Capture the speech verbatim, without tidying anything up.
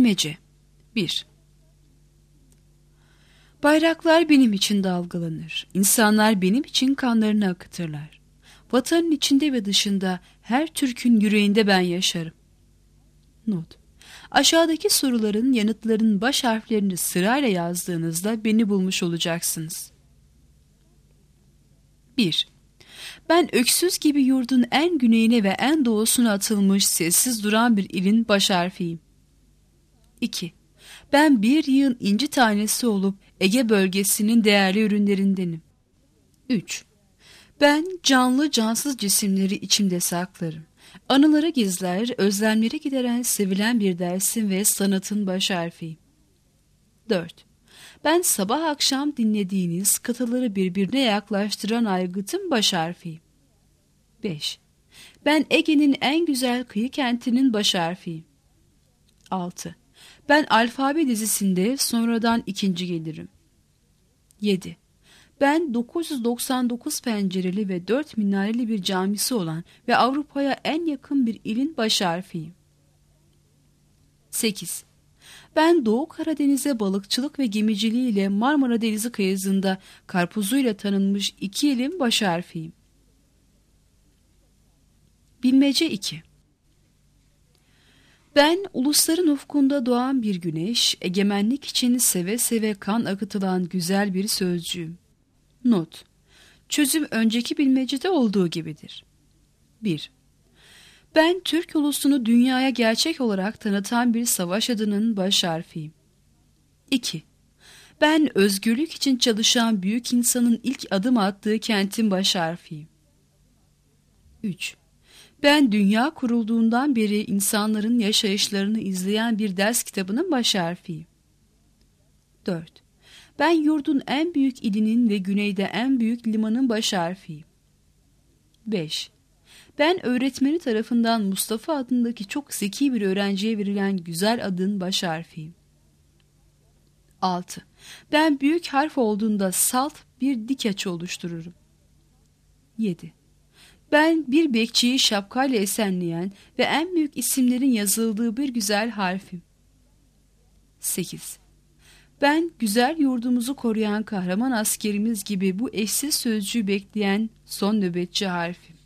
Bilmece bir. Bayraklar benim için dalgalanır, insanlar benim için kanlarını akıtırlar. Vatanın içinde ve dışında her Türk'ün yüreğinde ben yaşarım. Not: Aşağıdaki soruların yanıtlarının baş harflerini sırayla yazdığınızda beni bulmuş olacaksınız. bir. Ben öksüz gibi yurdun en güneyine ve en doğusuna atılmış sessiz duran bir ilin baş harfiyim. iki. Ben bir yığın inci tanesi olup Ege bölgesinin değerli ürünlerindenim. üç. Ben canlı cansız cisimleri içimde saklarım. Anıları gizler, özlemleri gideren sevilen bir dersin ve sanatın baş harfiyim. dört. Ben sabah akşam dinlediğiniz kıtaları birbirine yaklaştıran aygıtın baş harfiyim. beş. Ben Ege'nin en güzel kıyı kentinin baş harfiyim. altı. Ben alfabe dizisinde sonradan ikinci gelirim. yedi. Ben dokuz yüz doksan dokuz pencereli ve dört minareli bir camisi olan ve Avrupa'ya en yakın bir ilin baş harfiyim. sekiz. Ben Doğu Karadeniz'e balıkçılık ve gemiciliği ile Marmara Denizi kıyısında karpuzuyla tanınmış iki ilin baş harfiyim. Bilmece iki. Ben ulusların ufkunda doğan bir güneş, egemenlik için seve seve kan akıtılan güzel bir sözcüğüm. Not: Çözüm önceki bilmecede olduğu gibidir. bir. Ben Türk ulusunu dünyaya gerçek olarak tanıtan bir savaş adının baş harfiyim. iki. Ben özgürlük için çalışan büyük insanın ilk adım attığı kentin baş harfiyim. üç. Ben dünya kurulduğundan beri insanların yaşayışlarını izleyen bir ders kitabının baş harfiyim. dört. Ben yurdun en büyük ilinin ve güneyde en büyük limanın baş harfiyim. beş. Ben öğretmeni tarafından Mustafa adındaki çok zeki bir öğrenciye verilen güzel adın baş harfiyim. altı. Ben büyük harf olduğunda salt bir dik açı oluştururum. yedi. Ben bir bekçiyi şapkayla esenleyen ve en büyük isimlerin yazıldığı bir güzel harfim. sekiz. Ben güzel yurdumuzu koruyan kahraman askerimiz gibi bu eşsiz sözcüğü bekleyen son nöbetçi harfim.